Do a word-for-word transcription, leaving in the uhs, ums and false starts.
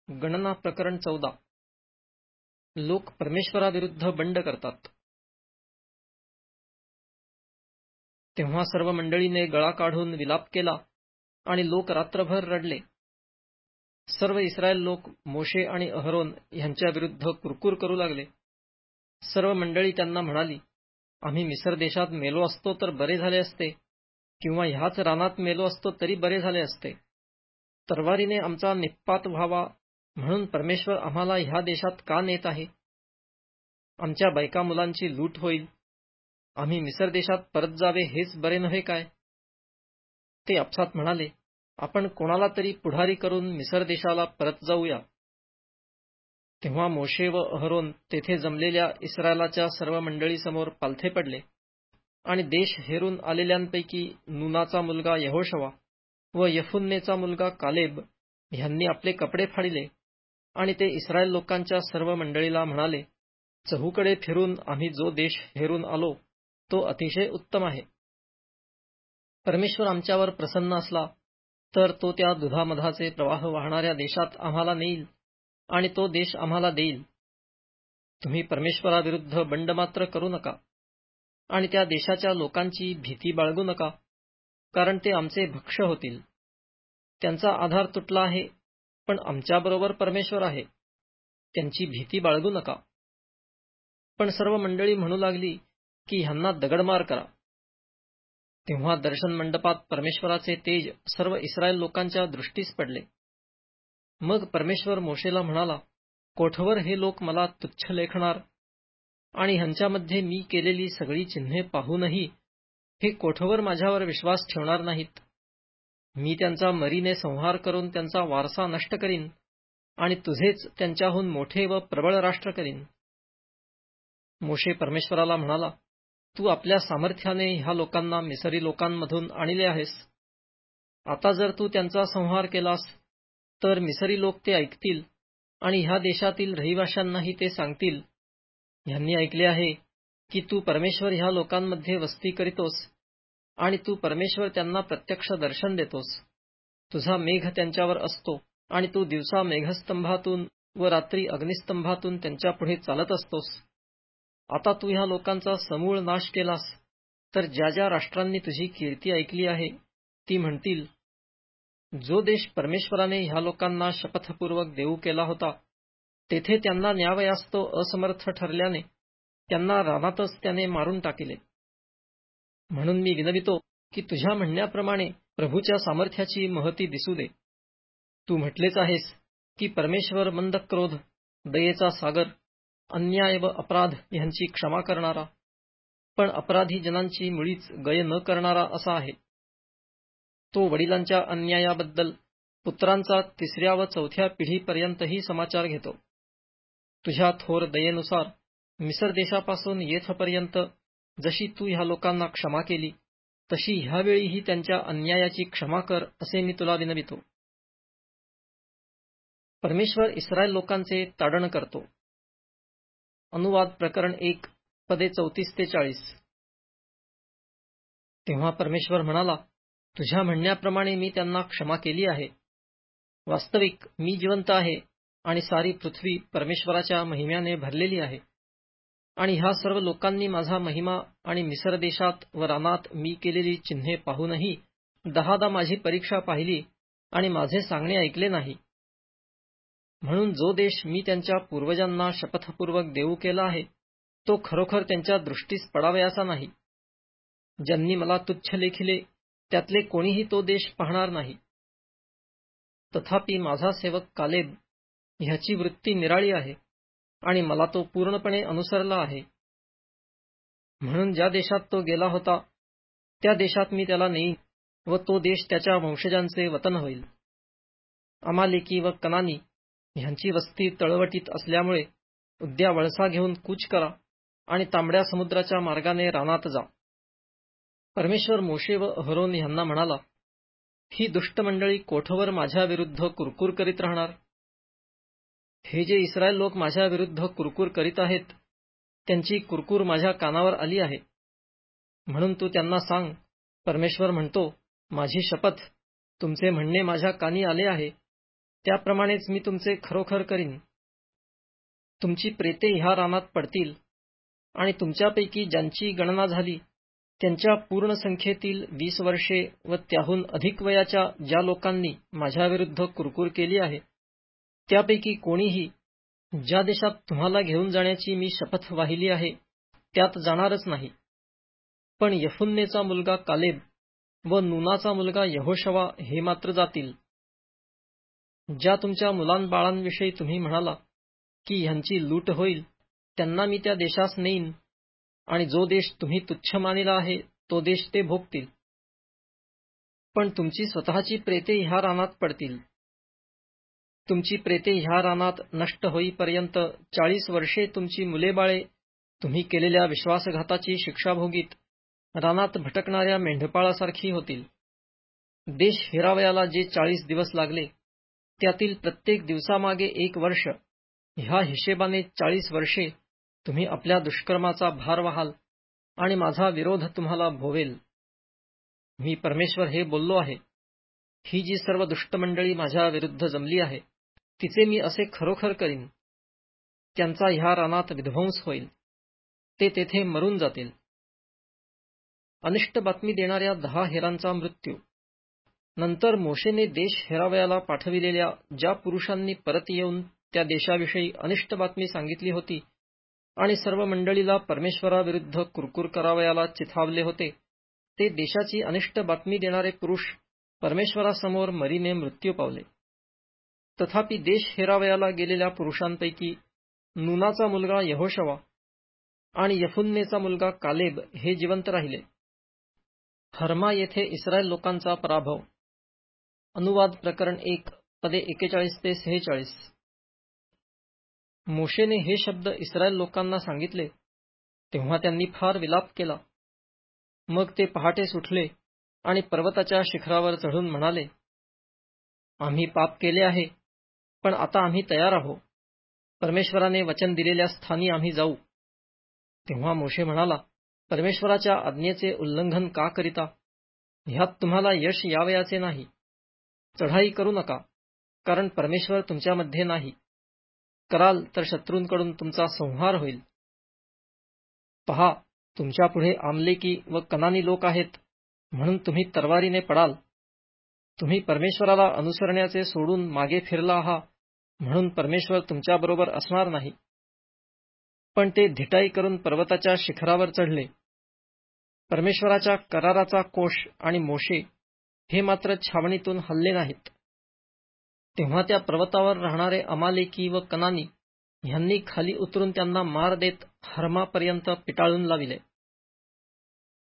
गणना प्रकरण चौदा. लोक परमेश्वराविरुद्ध बंड करतात. तेव्हा सर्व मंडळीने गळा काढून विलाप केला आणि लोक रात्रभर रडले. सर्व इस्रायल लोक मोशे आणि अहरोन यांच्या विरुद्ध कुरकुर करू लागले. सर्व मंडळी त्यांना म्हणाली, आम्ही मिस्र देशात मेलो असतो तर बरे झाले असते, किंवा ह्याच रानात मेलो असतो तरी बरे झाले असते. तरवारीने आमचा निःपात व्हावा म्हणून परमेश्वर आम्हाला ह्या देशात का नेत आहे? आमच्या बायका मुलांची लूट होईल. आम्ही मिस्र देशात परत जावे हेच बरे नव्हे काय? ते आपसात म्हणाले, आपण कोणाला तरी पुढारी करून मिस्र देशाला परत जाऊया. तेव्हा मोशे व अहरोन तेथे जमलेल्या इस्रायलाच्या सर्व मंडळीसमोर पालथे पडले आणि देश हेरून आलेल्यांपैकी नूनाचा मुलगा यहोशवा व यफुन्नेचा मुलगा कालेब ह्यांनी आपले कपडे फाडिले आणि ते इस्रायल लोकांच्या सर्व मंडळीला म्हणाले, चहूकडे फिरून आम्ही जो देश हेरून आलो तो अतिशय उत्तम आहे. परमेश्वर आमच्यावर प्रसन्न असला तर तो त्या दुधामधाचे प्रवाह वाहणाऱ्या देशात आम्हाला नेईल आणि तो देश आम्हाला देईल. तुम्ही परमेश्वराविरुद्ध बंड मात्र करू नका आणि त्या देशाच्या लोकांची भीती बाळगू नका, कारण ते आमचे भक्ष्य होतील. त्यांचा आधार तुटला आहे, पण आमच्याबरोबर परमेश्वर आहे. त्यांची भीती बाळगू नका. पण सर्व मंडळी म्हणू लागली की ह्यांना दगडमार करा. तेव्हा दर्शन मंडपात परमेश्वराचे तेज सर्व इस्रायल लोकांच्या दृष्टीस पडले. मग परमेश्वर मोशेला म्हणाला, कोठवर हे लोक मला तुच्छ लेखणार आणि ह्यांच्यामध्ये मी केलेली सगळी चिन्हे पाहूनही हे कोठवर माझ्यावर विश्वास ठेवणार नाहीत? मी त्यांचा मरीने संहार करून त्यांचा वारसा नष्ट करीन आणि तुझेच त्यांच्याहून मोठे व प्रबळ राष्ट्र करीन. मोशे परमेश्वराला म्हणाला, तू आपल्या सामर्थ्याने ह्या लोकांना मिसरी लोकांमधून आणले आहेस. आता जर तू त्यांचा संहार केलास तर मिसरी लोक ते ऐकतील आणि ह्या देशातील रहिवाशांनाही ते सांगतील, ह्यांनी ऐकले आहे की तू परमेश्वर ह्या लोकांमध्ये वस्ती करीतोस आणि तू परमेश्वर त्यांना प्रत्यक्ष दर्शन देतोस. तुझा मेघ त्यांच्यावर असतो आणि तू दिवसा मेघस्तंभातून व रात्री अग्निस्तंभातून त्यांच्या पुढे चालत असतोस. आता तू ह्या लोकांचा समूळ नाश केलास तर ज्या ज्या राष्ट्रांनी तुझी कीर्ती ऐकली आहे ती म्हणतील, जो देश परमेश्वराने ह्या लोकांना शपथपूर्वक देऊ केला होता तेथे त्यांना न्यावयास तो असमर्थ ठरल्याने त्यांना रानातच त्याने मारून टाकिले. म्हणून मी विनवितो की तुझ्या म्हणण्याप्रमाणे प्रभूच्या सामर्थ्याची महती दिसू दे. तू म्हटलेच आहेस की परमेश्वर मंद क्रोध, दयेचा सागर, अन्याय व अपराध ह्यांची क्षमा करणारा, पण अपराधी जनांची मुळीच गय न करणारा असा आहे. तो वडिलांच्या अन्यायाबद्दल पुत्रांचा तिसऱ्या व चौथ्या पिढीपर्यंतही समाचार घेतो. तुझ्या थोर दयेनुसार मिस्र देशापासून येथपर्यंत जशी तू ह्या लोकांना क्षमा केली तशी ह्यावेळीही त्यांच्या अन्यायाची क्षमा कर असे मी तुला विनवितो. परमेश्वर इस्रायल लोकांचे ताडण करतो. अनुवाद प्रकरण एक, पदे चौतीस ते चाळीस. तेव्हा परमेश्वर म्हणाला, तुझ्या म्हणण्याप्रमाणे मी त्यांना क्षमा केली आहे. वास्तविक मी जिवंत आहे आणि सारी पृथ्वी परमेश्वराच्या महिम्याने भरलेली आहे. आणि ह्या सर्व लोकांनी माझा महिमा आणि मिस्र देशात व रानात मी केलेली चिन्हे पाहूनही दहादा माझी परीक्षा पाहिली आणि माझे सांगणे ऐकले नाही. म्हणून जो देश मी त्यांच्या पूर्वजांना शपथपूर्वक देऊ केला आहे तो खरोखर त्यांच्या दृष्टीस पडावयाचा नाही. ज्यांनी मला तुच्छ लेखिले त्यातले कोणीही तो देश पाहणार नाही. तथापि माझा सेवक कालेब ह्याची वृत्ती निराळी आहे आणि मला तो पूर्णपणे अनुसरला आहे. म्हणून ज्या देशात तो गेला होता त्या देशात मी त्याला नेईन व तो देश त्याच्या वंशजांचे वतन होईल. अमालेकी व कनानी ह्यांची वस्ती तळवटीत असल्यामुळे उद्या वळसा घेऊन कूच करा आणि तांबड्या समुद्राच्या मार्गाने रानात जा. परमेश्वर मोशे व अहरोन ह्यांना म्हणाला, ही दुष्ट मंडळी कोठवर माझ्या विरुद्ध कुरकुर करीत राहणार? हे जे इस्रायल लोक माझ्या विरुद्ध कुरकुर करीत आहेत त्यांची कुरकुर माझ्या कानावर आली आहे. म्हणून तू त्यांना सांग, परमेश्वर म्हणतो, माझी शपथ, तुमचे म्हणणे माझ्या कानी आले आहे. त्याप्रमाणेच मी तुमचे खरोखर करीन. तुमची प्रेते ह्या रानात पडतील आणि तुमच्यापैकी ज्यांची गणना झाली त्यांच्या पूर्ण संख्येतील वीस वर्षे व त्याहून अधिक वयाच्या ज्या लोकांनी माझ्याविरुद्ध कुरकुर केली आहे त्यापैकी कोणीही ज्या देशात तुम्हाला घेऊन जाण्याची मी शपथ वाहिली आहे त्यात जाणारच नाही. पण यफुन्नेचा मुलगा कालेब व नूनाचा मुलगा यहोशवा हे मात्र जातील. ज्या तुमच्या मुलांबाळांविषयी तुम्ही म्हणाला की ह्यांची लूट होईल, त्यांना मी त्या देशास नेईन आणि जो देश तुम्ही तुच्छ मानिला आहे तो देश ते भोगतील. पण तुमची स्वतःची प्रेते ह्या रानात पडतील. तुमची प्रेते ह्या रानात नष्ट होईपर्यंत चाळीस वर्षे तुमची मुलेबाळे तुम्ही केलेल्या विश्वासघाताची शिक्षा भोगीत रानात भटकणाऱ्या मेंढपाळासारखी होतील. देश हिरावयाला जे चाळीस दिवस लागले त्यातील प्रत्येक दिवसामागे एक वर्ष, ह्या हिशेबाने चाळीस वर्षे तुम्ही आपल्या दुष्कर्माचा भार वहाल आणि माझा विरोध तुम्हाला भोवेल. मी परमेश्वर हे बोललो आहे. ही जी सर्व दुष्ट मंडळी माझ्या विरुद्ध जमली आहे तिचे मी असे खरोखर करीन. त्यांचा ह्या रानात विध्वंस होईल. ते तेथे मरून जातील. अनिष्ट बातमी देणाऱ्या दहा हेरांचा मृत्यू. नंतर मोशेने देश हेरावयाला पाठविलेल्या ज्या पुरुषांनी परत येऊन त्या देशाविषयी अनिष्ट बातमी सांगितली होती आणि सर्व मंडळीला परमेश्वराविरुद्ध कुरकुर करावयाला चिथावले होते, ते देशाची अनिष्ट बातमी देणारे पुरुष परमेश्वरासमोर मरीने मृत्यू पावले. तथापि देश हेरावयाला गेलेल्या पुरुषांपैकी नूनाचा मुलगा यहोशवा आणि यफुन्नेचा मुलगा कालेब हे जिवंत राहिले. हर्मा येथे इस्रायल लोकांचा पराभव. अनुवाद प्रकरण एक, पदे एक्केचाळीस ते सेहेचाळीस. मोशेने हे शब्द इस्रायल लोकांना सांगितले तेव्हा त्यांनी फार विलाप केला. मग ते पहाटेस उठले आणि पर्वताच्या शिखरावर चढून म्हणाले, आम्ही पाप केले आहे, पण आता आम्ही तयार आहो. परमेश्वराने वचन दिलेल्या स्थानी आम्ही जाऊ. तेव्हा मोशे म्हणाला, परमेश्वराच्या आज्ञेचे उल्लंघन का करिता? ह्यात तुम्हाला यश यावयाचे नाही. चढाई करू नका, कारण परमेश्वर तुमच्यामध्ये नाही. कराल तर शत्रूंकडून तुमचा संहार होईल. पहा, तुमच्यापुढे आमलेकी व कनानी लोक आहेत, म्हणून तुम्ही तरवारीने पडाल. तुम्ही परमेश्वराला अनुसरण्याचे सोडून मागे फिरला आहात, म्हणून परमेश्वर तुमच्याबरोबर असणार नाही. पण ते धिटाई करून पर्वताच्या शिखरावर चढले. परमेश्वराच्या कराराचा कोष आणि मोशे हे मात्र छावणीतून हलले नाहीत. तेव्हा त्या पर्वतावर राहणारे अमालेकी व कनानी ह्यांनी खाली उतरून त्यांना मार देत हर्मापर्यंत पिटाळून लाविले.